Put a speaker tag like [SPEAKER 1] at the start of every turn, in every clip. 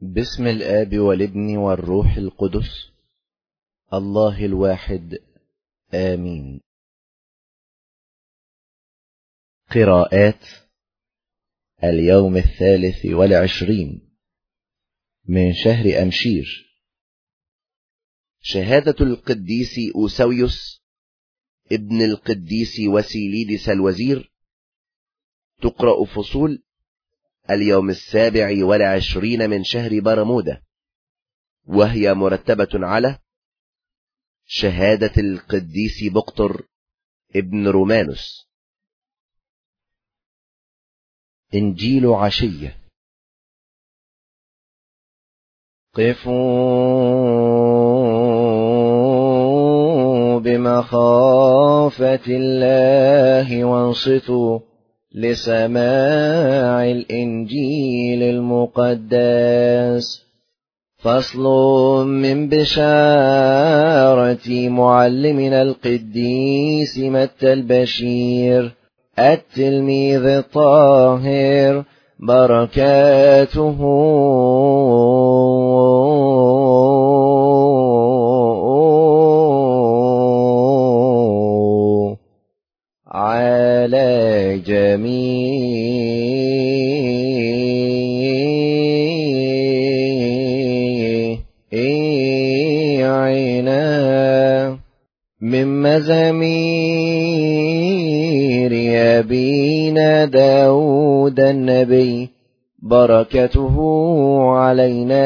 [SPEAKER 1] باسم الآب والابن والروح القدس الله الواحد آمين. قراءات اليوم 23 من شهر أمشير. شهادة القديس أوسويوس ابن القديس وسيليدس الوزير، تقرأ فصول اليوم 27 من شهر برمودة، وهي مرتبة على شهادة القديس بقطر ابن رومانوس. إنجيل عشية. قفوا بمخافة الله وانصتوا لسماع الإنجيل المقدس. فصل من بشارة معلمنا القديس متى البشير التلميذ الطاهر، بركاته على جميعنا. من مزامير أبينا داود النبي، بركته علينا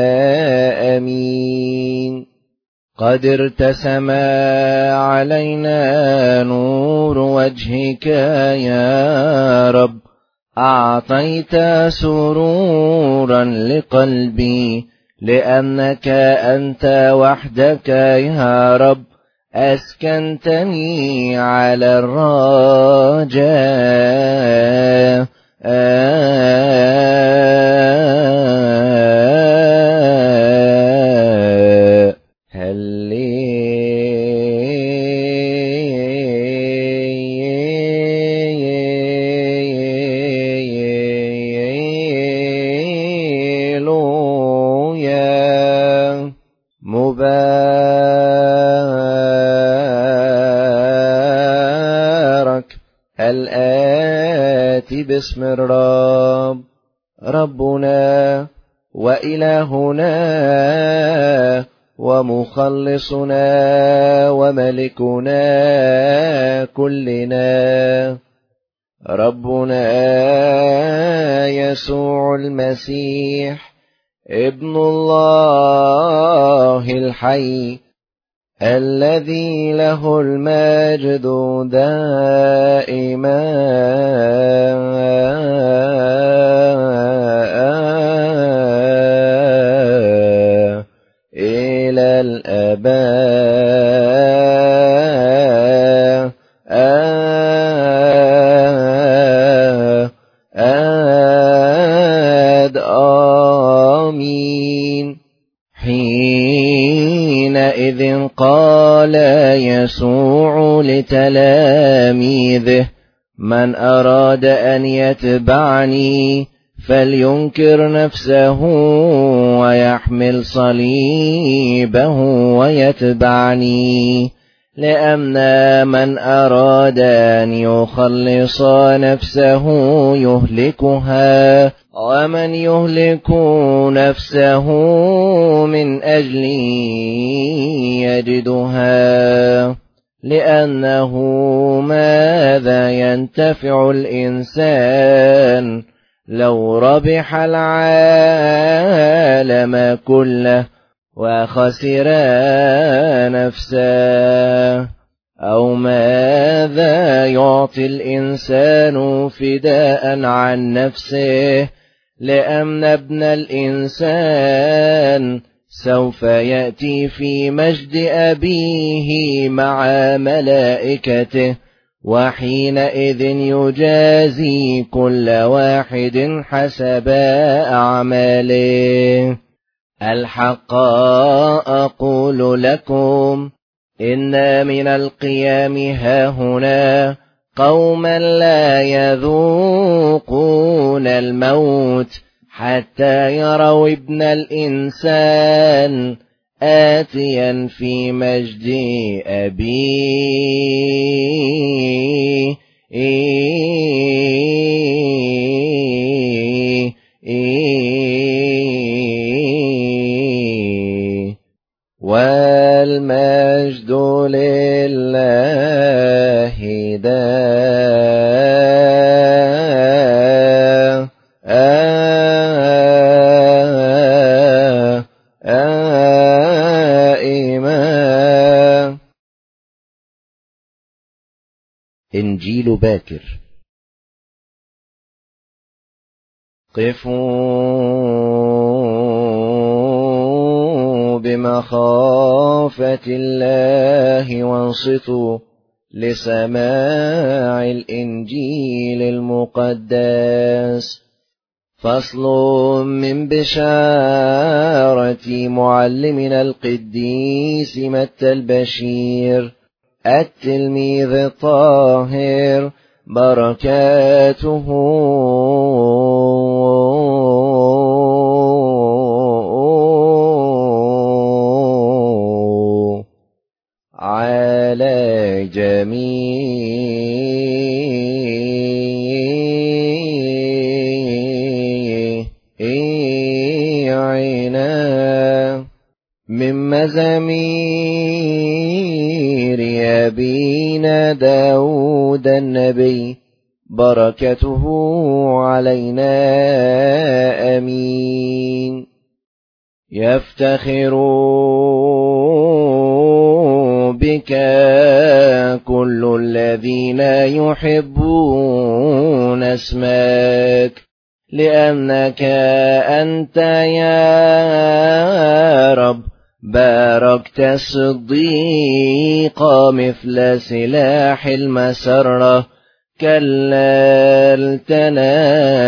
[SPEAKER 1] آمين. قد ارتسم علينا نور وجهك يا رب، أعطيت سرورا لقلبي، لأنك أنت وحدك يا رب أسكنتني على الرجاء. مبارك الآتي باسم الرب، ربنا وإلهنا ومخلصنا وملكنا كلنا، ربنا يسوع المسيح ابن الله الحي، الذي له المجد دائما إلى الآباء آمين. حينئذ قال يسوع لتلاميذه: من أراد أن يتبعني فلينكر نفسه ويحمل صليبه ويتبعني. لأن من أراد أن يخلص نفسه يهلكها، ومن يهلك نفسه من أجلي يجدها. لأنه ماذا ينتفع الإنسان لو ربح العالم كله وخسر نفسه؟ أو ماذا يعطي الإنسان فداء عن نفسه؟ لأن ابن الإنسان سوف يأتي في مجد أبيه مع ملائكته، وحينئذ يجازي كل واحد حسب أعماله. الحق أقول لكم إن من القيام هاهنا قوما لا يذوقون الموت حتى يروا ابن الإنسان آتيا في مجد أبيه. والمجد لله دائما. إنجيل باكر. قفوا بمخافة الله وانصتوا لسماع الإنجيل المقدس. فصل من بشارة معلمنا القديس متى البشير التلميذ الطاهر، بركاته على جميعنا. من مزامير أبينا داود النبي، بركته علينا آمين. يفتخر بك كل الذين يحبون اسمك، لأنك أنت يا رب باركت الصديق مثل سلاح المسرة، كللتنا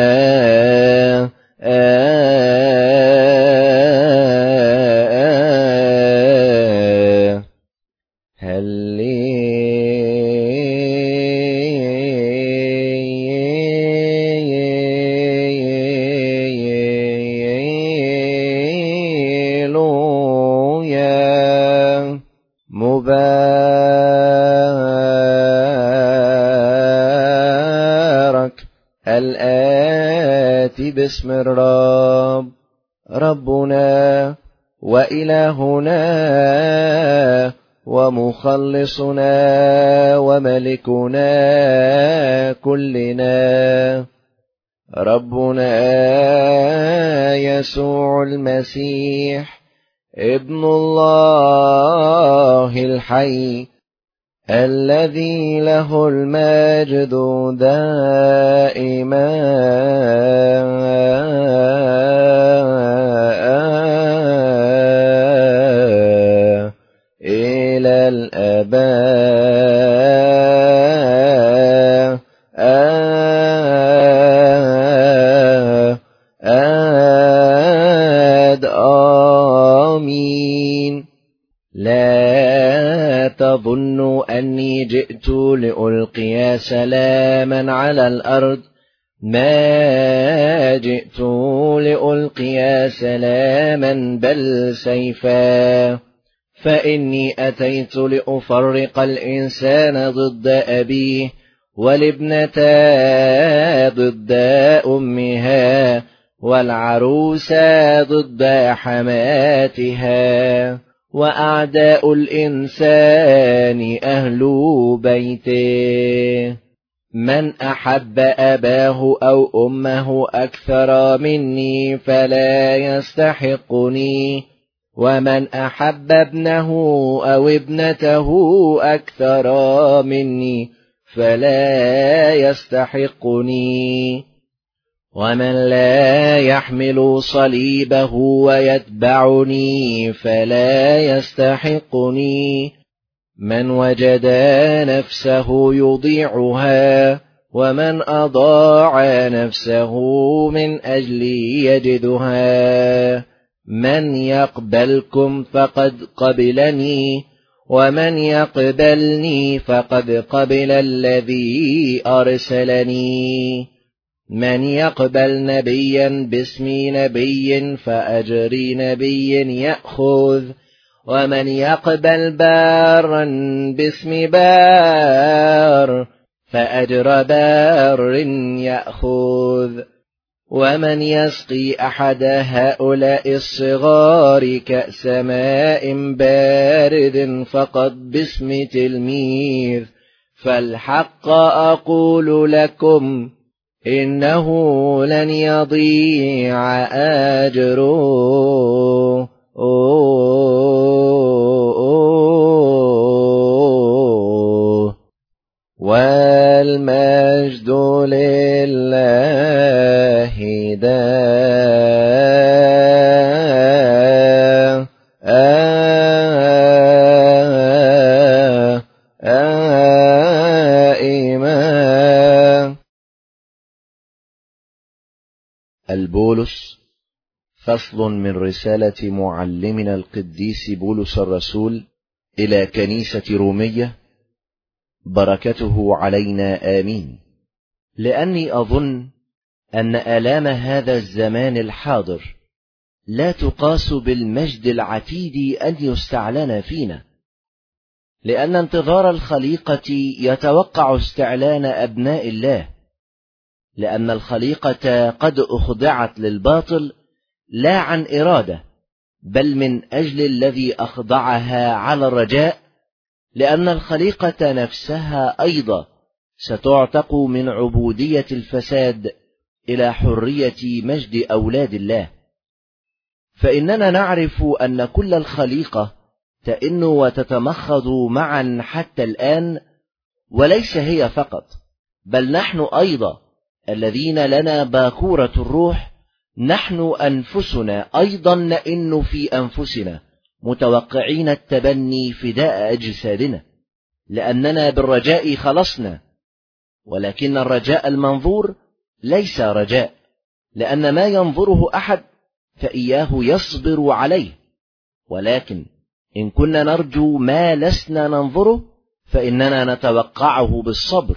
[SPEAKER 1] مبارك الآتي باسم الرب، ربنا وإلهنا ومخلصنا وملكنا كلنا، ربنا يسوع المسيح ابن الله الحي، الذي له المجد دائما إلى الآباء. آمين. لا تظنوا أني جئت لألقي سلاما على الأرض، ما جئت لألقي سلاما بل سيفا، فإني أتيت لأفرق الإنسان ضد أبيه، والابنة ضد أمها، والعروس ضد حماتها، وأعداء الإنسان أهل بيته. من أحب أباه أو أمه أكثر مني فلا يستحقني، ومن أحب ابنه أو ابنته أكثر مني فلا يستحقني. ومن لا يحمل صليبه ويتبعني فلا يستحقني. من وجد نفسه يضيعها، ومن أضاع نفسه من أجلي يجدها. من يقبلكم فقد قبلني، ومن يقبلني فقد قبل الذي أرسلني. من يقبل نبيا باسم نبي فأجر نبي يأخذ، ومن يقبل بارا باسم بار فأجر بار يأخذ. ومن يسقي أحد هؤلاء الصغار كأس ماء بارد فقط باسم تلميذ، فالحق أقول لكم إنه لن يضيع أجره. والمجد لله دائما. البولس، فصل من رسالة معلمنا القديس بولس الرسول إلى كنيسة رومية، بركته علينا آمين. لأني أظن أن آلام هذا الزمان الحاضر لا تقاس بالمجد العتيد أن يستعلن فينا، لأن انتظار الخليقة يتوقع استعلان أبناء الله، لأن الخليقة قد أخضعت للباطل لا عن إرادة، بل من أجل الذي أخضعها على الرجاء، لأن الخليقة نفسها أيضا ستعتق من عبودية الفساد إلى حرية مجد أولاد الله. فإننا نعرف أن كل الخليقة تئن وتتمخض معا حتى الآن، وليس هي فقط، بل نحن أيضا الذين لنا باكورة الروح، نحن أنفسنا أيضا نئن في أنفسنا متوقعين التبني فداء أجسادنا، لأننا بالرجاء خلصنا. ولكن الرجاء المنظور ليس رجاء، لأن ما ينظره أحد فإياه يصبر عليه. ولكن إن كنا نرجو ما لسنا ننظره فإننا نتوقعه بالصبر.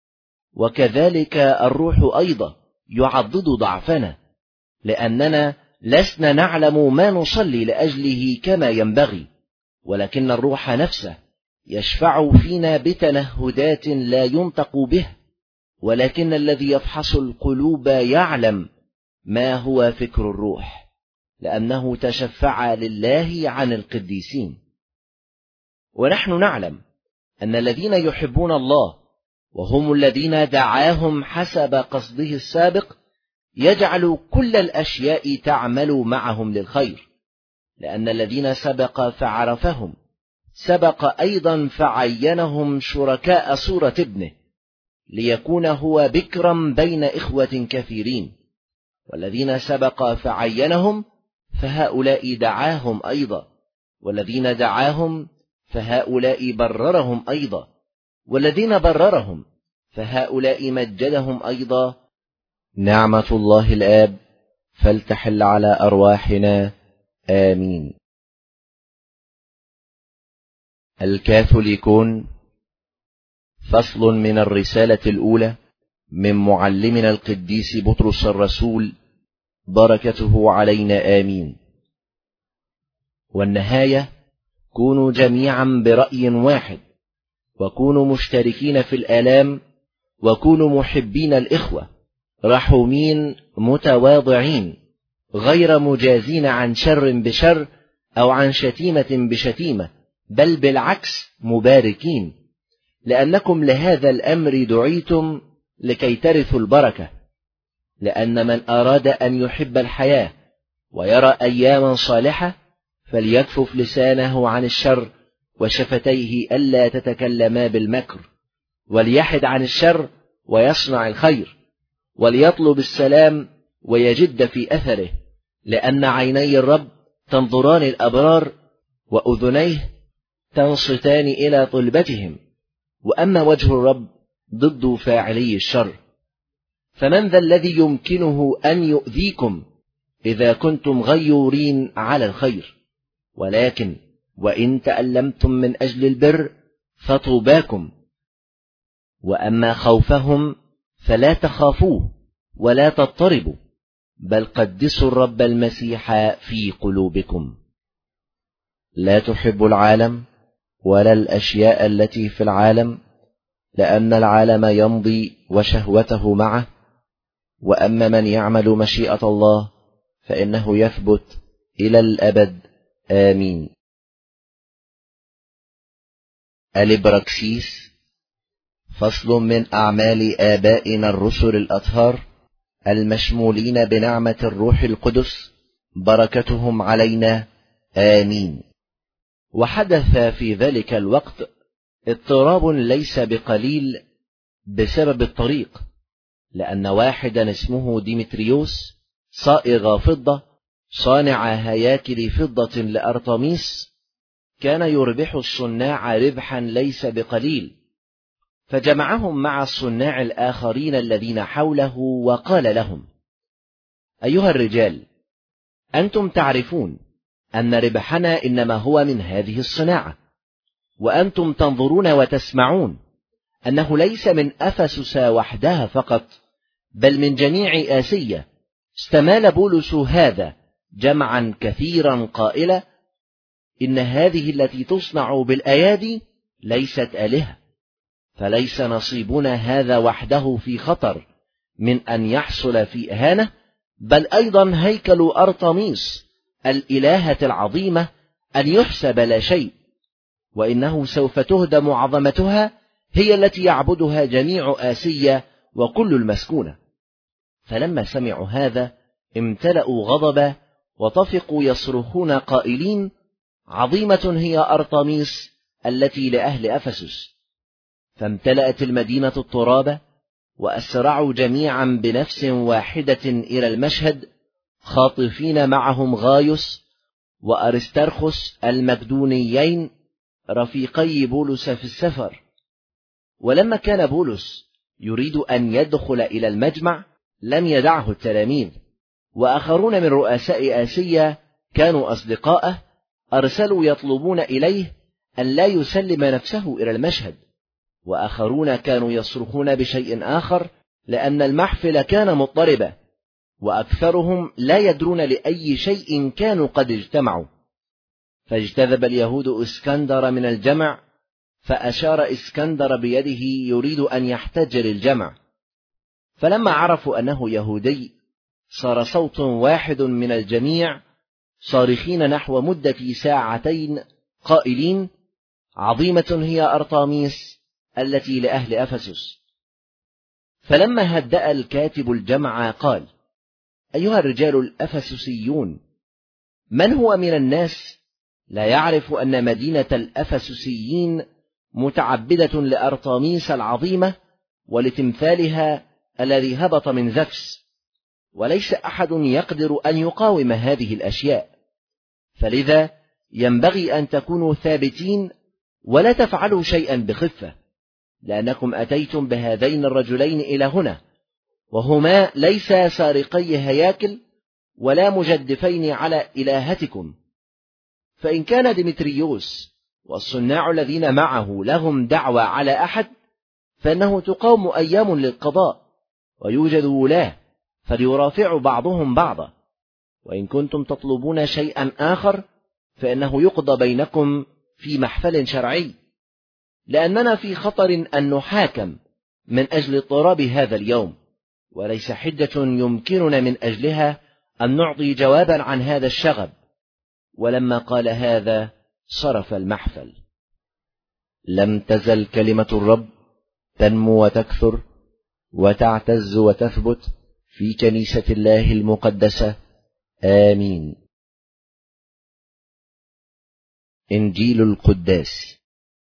[SPEAKER 1] وكذلك الروح أيضا يعضد ضعفنا، لأننا لسنا نعلم ما نصلي لأجله كما ينبغي، ولكن الروح نفسه يشفع فينا بتنهدات لا ينطق به. ولكن الذي يفحص القلوب يعلم ما هو فكر الروح، لأنه تشفع لله عن القديسين. ونحن نعلم أن الذين يحبون الله وهم الذين دعاهم حسب قصده السابق يجعل كل الأشياء تعمل معهم للخير، لأن الذين سبق فعرفهم سبق أيضا فعينهم شركاء صورة ابنه، ليكون هو بكرا بين إخوة كثيرين. والذين سبق فعينهم فهؤلاء دعاهم أيضا، والذين دعاهم فهؤلاء بررهم أيضا، والذين بررهم فهؤلاء مجدهم أيضا. نعمة الله الآب فلتحل على أرواحنا آمين. الكاثوليكون، فصل من الرسالة الأولى من معلمنا القديس بطرس الرسول، بركته علينا آمين. والنهاية: كونوا جميعا برأي واحد، وكونوا مشتركين في الآلام، وكونوا محبين الإخوة، رحومين متواضعين، غير مجازين عن شر بشر أو عن شتيمة بشتيمة، بل بالعكس مباركين، لأنكم لهذا الأمر دعيتم لكي ترثوا البركة. لأن من أراد أن يحب الحياة ويرى أياما صالحة فليكفف لسانه عن الشر وشفتيه ألا تتكلما بالمكر، وليحد عن الشر ويصنع الخير، وليطلب السلام ويجد في أثره، لأن عيني الرب تنظران الأبرار وأذنيه تنصتان إلى طلبتهم، وأما وجه الرب ضد فاعلي الشر. فمن ذا الذي يمكنه أن يؤذيكم إذا كنتم غيورين على الخير؟ ولكن وإن تألمتم من أجل البر فطوباكم. وأما خوفهم فلا تخافوه، ولا تضطربوا، بل قدسوا الرب المسيح في قلوبكم. لا تحبوا العالم ولا الأشياء التي في العالم، لأن العالم يمضي وشهوته معه، وأما من يعمل مشيئة الله فإنه يثبت إلى الأبد. آمين. الإبراكسيس. فصل من أعمال آبائنا الرسل الأطهار المشمولين بنعمة الروح القدس، بركتهم علينا. آمين. وحدث في ذلك الوقت اضطراب ليس بقليل بسبب الطريق، لأن واحدا اسمه ديمتريوس صائغ فضة صانع هياكل فضة لأرطميس كان يربح الصناع ربحا ليس بقليل، فجمعهم مع الصناع الآخرين الذين حوله وقال لهم: أيها الرجال، أنتم تعرفون أن ربحنا إنما هو من هذه الصناعة، وأنتم تنظرون وتسمعون أنه ليس من أفسس وحدها فقط، بل من جميع آسيا استمال بولس هذا جمعا كثيرا قائلا: إن هذه التي تصنع بالأيادي ليست آلهة، فليس نصيبنا هذا وحده في خطر من أن يحصل في إهانة، بل أيضا هيكل أرطميس الإلهة العظيمة أن يحسب لا شيء، وإنه سوف تهدم عظمتها، هي التي يعبدها جميع آسيا وكل المسكونة. فلما سمعوا هذا امتلأوا غضبا، وطفقوا يصرخون قائلين: عظيمة هي أرطميس التي لأهل أفسس. فامتلأت المدينة اضطرابا، وأسرعوا جميعا بنفس واحدة إلى المشهد، خاطفين معهم غايوس وأرسترخس المقدونيين رفيقي بولس في السفر. ولما كان بولس يريد أن يدخل إلى المجمع لم يدعه التلاميذ، وآخرون من رؤساء آسيا كانوا أصدقاءه أرسلوا يطلبون إليه أن لا يسلم نفسه إلى المشهد، وآخرون كانوا يصرخون بشيء آخر، لأن المحفل كان مضطربا، وأكثرهم لا يدرون لأي شيء كانوا قد اجتمعوا. فاجتذب اليهود اسكندر من الجمع، فأشار اسكندر بيده يريد أن يحتج للجمع. فلما عرفوا أنه يهودي صار صوت واحد من الجميع صارخين نحو مدة 2 ساعة قائلين: عظيمة هي أرطميس التي لأهل أفسس. فلما هدأ الكاتب الجمع قال: أيها الرجال الأفسسيون، من هو من الناس لا يعرف أن مدينة الأفسسيين متعبدة لأرطميس العظيمة ولتمثالها الذي هبط من زفس، وليس أحد يقدر أن يقاوم هذه الأشياء، فلذا ينبغي أن تكونوا ثابتين ولا تفعلوا شيئا بخفة، لأنكم أتيتم بهذين الرجلين إلى هنا، وهما ليس سارقي هياكل ولا مجدفين على إلهتكم. فإن كان ديمتريوس والصناع الذين معه لهم دعوى على أحد، فإنه تقوم أيام للقضاء، ويوجد ولاة فليرافع بعضهم بعضا. وإن كنتم تطلبون شيئا آخر فإنه يقضى بينكم في محفل شرعي، لأننا في خطر أن نحاكم من أجل اضطراب هذا اليوم، وليس حجة يمكننا من أجلها أن نعطي جوابا عن هذا الشغب. ولما قال هذا صرف المحفل. لم تزل كلمة الرب تنمو وتكثر وتعتز وتثبت في كنيسة الله المقدسة. آمين. إنجيل القداس.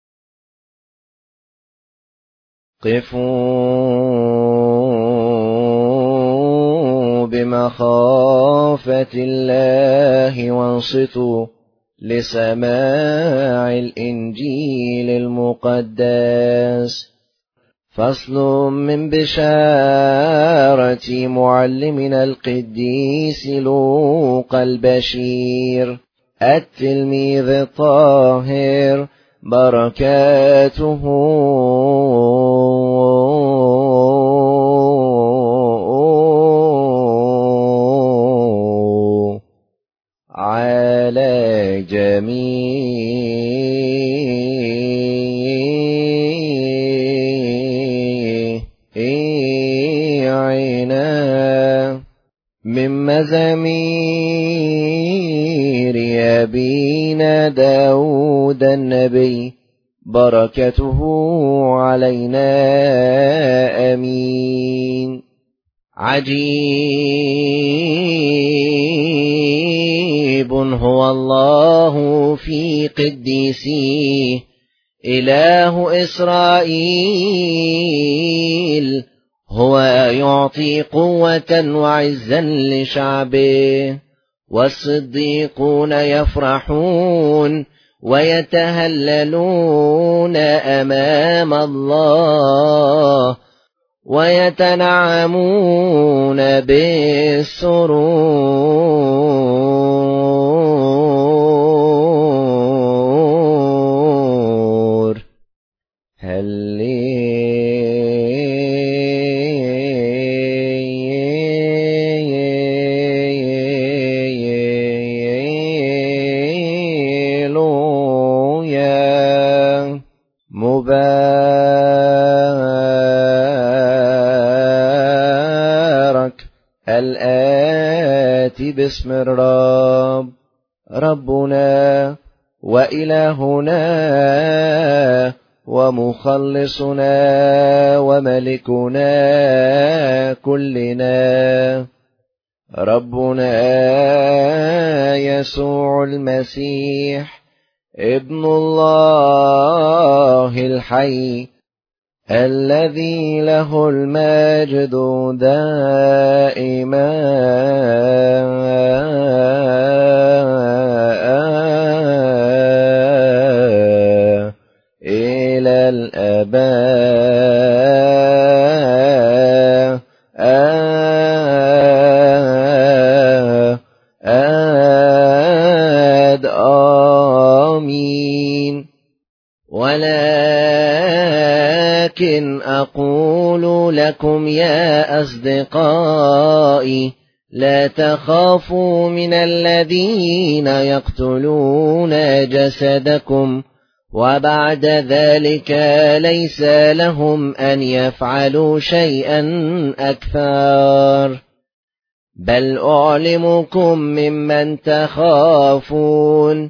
[SPEAKER 1] قفوا بمخافة الله وانصتوا لسماع الإنجيل المقدس. فصل من بشارة معلمنا القديس لوقا البشير التلميذ الطاهر، بركاته جميعنا. من مزامير أبينا داود النبي، بركته علينا آمين. عجيب هو الله في قديسيه، إله إسرائيل، هو يعطي قوة وعزا لشعبه. والصديقون يفرحون ويتهللون أمام الله، ويتنعمون بالسرور. هللويا. مبارك الآتي باسم الرب، ربنا وإلهنا ومخلصنا وملكنا كلنا، ربنا يسوع المسيح ابن الله الحي، الذي له المجد دائما إلى الآباء آمين. ولكن أقول لكم يا أصدقائي، لا تخافوا من الذين يقتلون جسدكم، وبعد ذلك ليس لهم أن يفعلوا شيئا أكثر. بل أعلمكم ممن تخافون،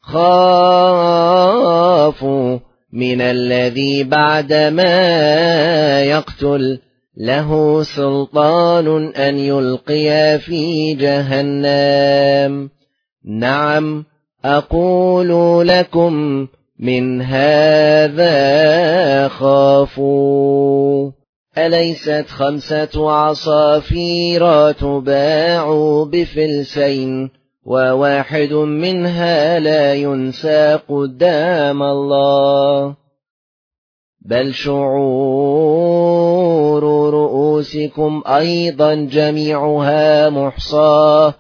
[SPEAKER 1] خافوا من الذي بعدما يقتل له سلطان أن يلقي في جهنم. نعم أقول لكم من هذا خافوا. أليست 5 عصافير تباع بفلسين، وواحد منها لا ينسى قدام الله؟ بل شعور رؤوسكم أيضا جميعها محصاة،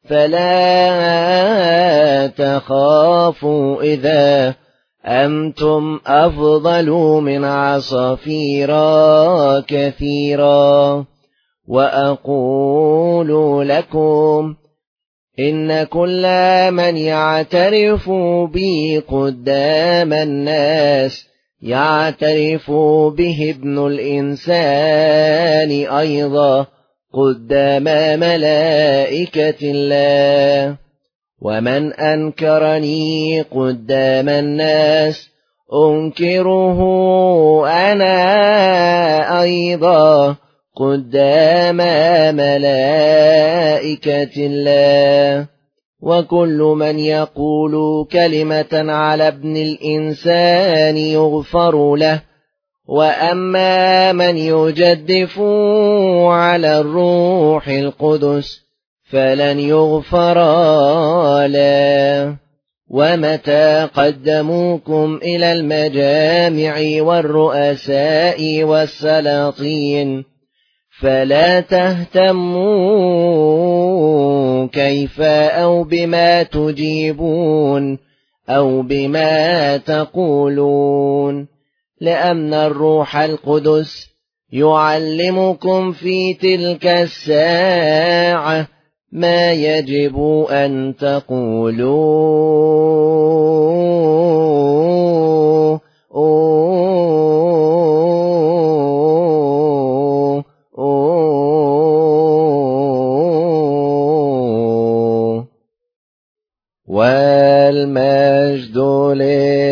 [SPEAKER 1] فلا تخافوا إذا أنتم أفضل من عصافير كثيرا. وأقول لكم إن كل من يعترف بي قدام الناس يعترف به ابن الإنسان أيضا قدام ملائكة الله. ومن أنكرني قدام الناس أنكره أنا أيضا قدام ملائكة الله. وكل من يقول كلمة على ابن الإنسان يغفر له، وأما من يجدف على الروح القدس فلن يغفر له. ومتى قدموكم إلى المجامع والرؤساء والسلاطين فلا تهتموا كيف أو بما تجيبون أو بما تقولون، لأن الروح القدس يعلمكم في تلك الساعة ما يجب أن تقولوا والمجد لله